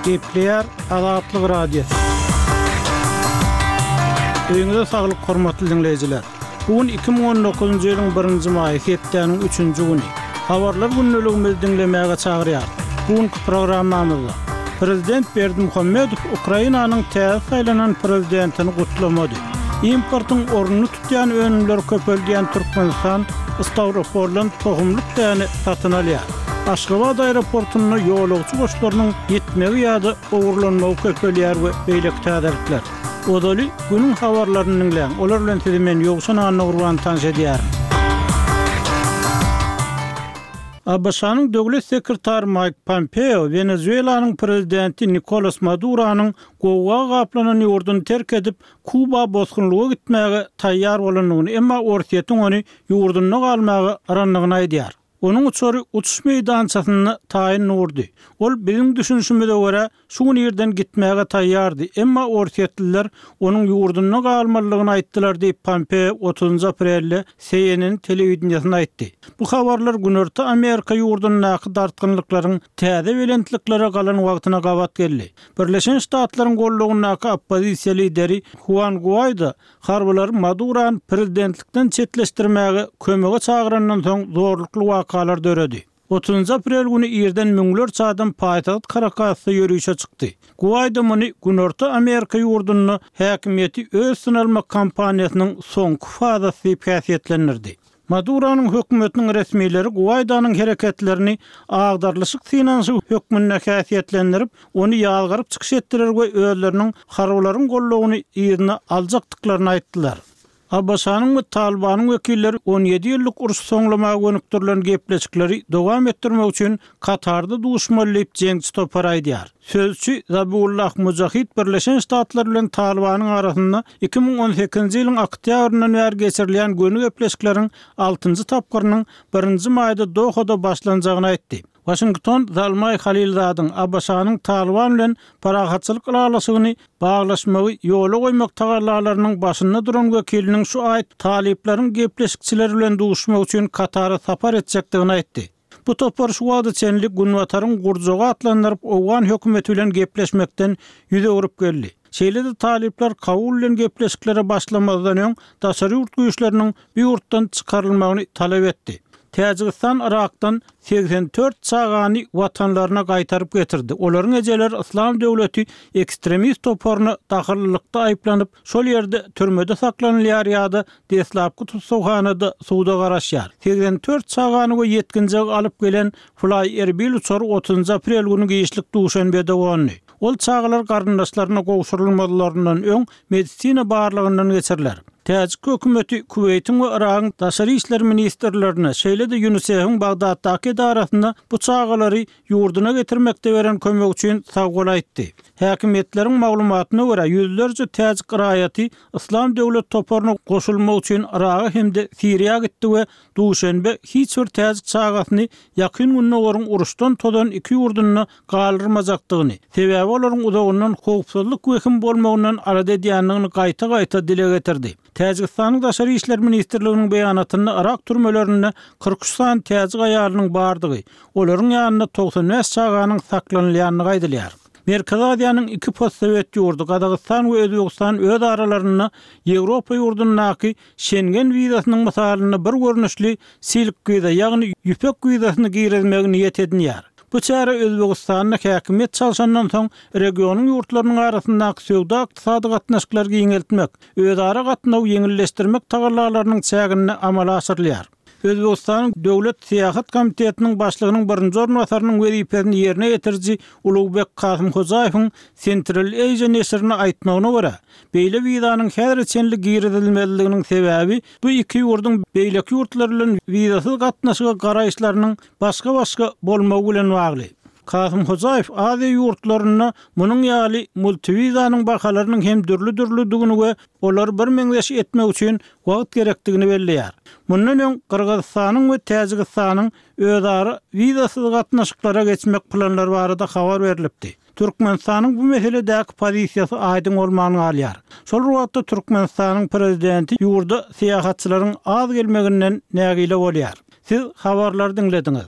Gepleyer Azatlyk Radiosu. Öňüňizde saglyk hormatly dinleýijiler. Bugün 2019-njy ýylyň 1-nji maý hepdeniň 3-nji güni. Habarlar günneligimizi dinlemäge çagyrýar. Bugünkü programmamyzda Prezident Berdimuhammedow Ukrainanyň täze saýlanan prezidentini gutlamady. Importyň ornuny tutýan önümler köpeldiýän Türkmenistan Stavropoliň tohumlyk täni satyn alýar. Aşgabat aeroportunyna ýolagçy goşlarynyň ýetmegi ýa-da ogurlanmagy köpelýär we beýleki täzelikler. Odaly günüň habarlaryny dinleň. Olar bilen sizi men ýogşan Anna Gurban tanış edýär. Abasanyň döwlet sekretary Mike Pompeo Venezuelanyň prezidenti Nicolas Maduronyň gowga gaplanan ýurduny terk edip Kuba bosgunlygy gitmäge taýýar bolanyny, emma orsiýetiň ony ýurduna galmagy aranlygyny aýdýar. Onun uçary uçuş meýdançasyny taýyn urdy. Ol biziň düşünüşimize görä şu ýerden gitmäge taýýardy, emma orsiýetliler onuň ýurduna galmalygyny aýtdylar diýip Pompeo 30 aprelde CNN telewizionyna aýtdy. Bu habarlar Günorta Amerika ýurduna dartgynlyklaryň täze belentliklere galan wagtyna gabat geldi. Birleşen Ştatlaryň gollugyna oppozisiýa lideri Juan Guaido harbylar Madurony prezidentlikden çetleşdirmäge kömege çagyrandan soň zorlukly wakalar döredi. 30 aprel günü ýerden müňlerçe adam paýtagat Caracas'ta ýörüşe çykdy. Guaido muny Günorta Amerika ýurduna häkimiýeti öz sınalma kampaniýasynyň soňky fazasy diýip häsiýetlendirdi. Maduronyň hökümetiniň resmiýetleri Guaido'nyň hereketlerini agdarlyşyk finansy hökmüne häsiýetlendirip, ony ýalgaryp çykyş etdiler we özleriniň harbylaryň gollugyny ýerine aljakdyklaryny aýtdylar. Abbasanyň we Talibanyň wekilleri 17 ýyllyk uruş soňlamagy gönükdirilen gepleşikleri dowam etdirmek üçin Katarda duşmalyp jeňçi topar aýdýar. Sözçi Zabullah Mujahid Birleşen Ştatlar bilen Talibanyň arasynda 2018-nji ýylyň oktýabryndan bäri geçirilýän gönük gepleşikleriň 6-njy tapgyrynyň 1-nji maýda Dohada başlanjagyny aýtdy. Washington Zalmay Khalilzadyň Abbasanyň Taliban bilen paragatçylyk galaşygyny baglaşmagy ýola goýmak tagarlalarynyň başynda duran wekiliniň şu aýt talipleriň gepleşikçiler bilen duşmak üçin Katara sapar etjekdigini aýtdy. Bu topar şu wagtda çenlik Günwataryň gurjaga atlandyryp Owgan hökümeti bilen gepleşmekden ýüze urup geldi. Şeýle-de talipler kabul bilen gepleşiklere başlamazdan öň daşary ýurt güýçleriniň bir ýurtdan çykarylmagyny talap etdi. Täjikistan Irak'tan 84 çağany watanlaryna gaýtaryp getirdi. Olaryň ejeler İslam döwleti ekstremist toparyny dahillykda aýplanyp, şol ýerde türmede saklanýar ýa-da deslapky tutsahanada suwda garaşýar. 84 çağany we yetkinjigi alyp gelen Fly Erbil uçary 30 aprel günü giýişlik duşanbede gowany. Ol çağlar garyndaşlaryna gowşurulmalaryndan öň medisina barlygyndan geçirler. Täjik hökümeti Kuweytiň we Iragyň daşary işler ministrlerine şeýle-de UNICEF-iň Bagdaddaky edarasyna bu çağlary ýurduna getirmekde beren kömek üçin sagwal aýtdy. Häkimetleriň maglumatyna görä ýüzlerce täjik raýaty İslam döwlet toparyna goşulmak üçin Iraga hemde Siriýa gitdi we duşanbe hiç bir täjik çağasyny ýakyn günne gorun uruşdan todan iki ýurduna galyrmajakdygyny, sebäbi olaryň uzagyndan howpsuzlyk wekim bolmagyndan arada edýänligini gaýta dile getirdi. Täjikistanyň daşary işler ministrliginiň beýanatyna Irak türmelerinde 43 san täjik aýalynyň bardygy, olaryň ýanyna 95 çağanyň saklanylýanyny gaýdylýar. Merkez Aziýanyň iki postsovet ýurdu Gadagistan we Özbegistan öz aralaryna Ýewropa ýurdunaky Schengen wizasynyň mysalyny bir görnüşli silik wiza, ýagny ýüpek wizasyny girizmegi niýet edilýär. Bu çara Özbegistanyň häkimet çalşandan soň regionyň ýurtlarynyň arasyndaky söwda ykdysady gatnaşyklar giňeltmek, özara gatnaw ýeňilleşdirmek tagarlalarynyň çägini amala asyrlýar. Özbegistanyň Döwlet Syýasat Komitetiniň başlygynyň birinji ornwasarynyň wezipesini ýerine getirji Ulugybek Kasym Hojaýewiň Central Asia neşrine aýtmagyna görä, beýle wizanyň häzir çenli girizilmeliliginiň sebäbi bu iki ýurdun beýleki ýurtlar bilen wizasyz gatnaşyga garaýşlarynyň başga bolmagy bilen bagly. Kasym Hojaýew Aziýa ýurtlaryna munyň ýaly multiwizanyň bahalarynyň hem dürli-dürlidigini we olar bir meňzeş etmek üçin wagt gerekdigini belleýär. Mundan öň Kyrgyzstanyň we Täjikistanyň özara wizasyz gatnaşyklara geçmek planlary barada habar berilipdi. Türkmenistanyň bu meseledäki pozisiýasy aýdyn bolmagyny alýar. Şol wagtda Türkmenistanyň prezidenti ýurda syýahatçylaryň az gelmeginden nägile bolýar. Siz habarlary dinlediňiz.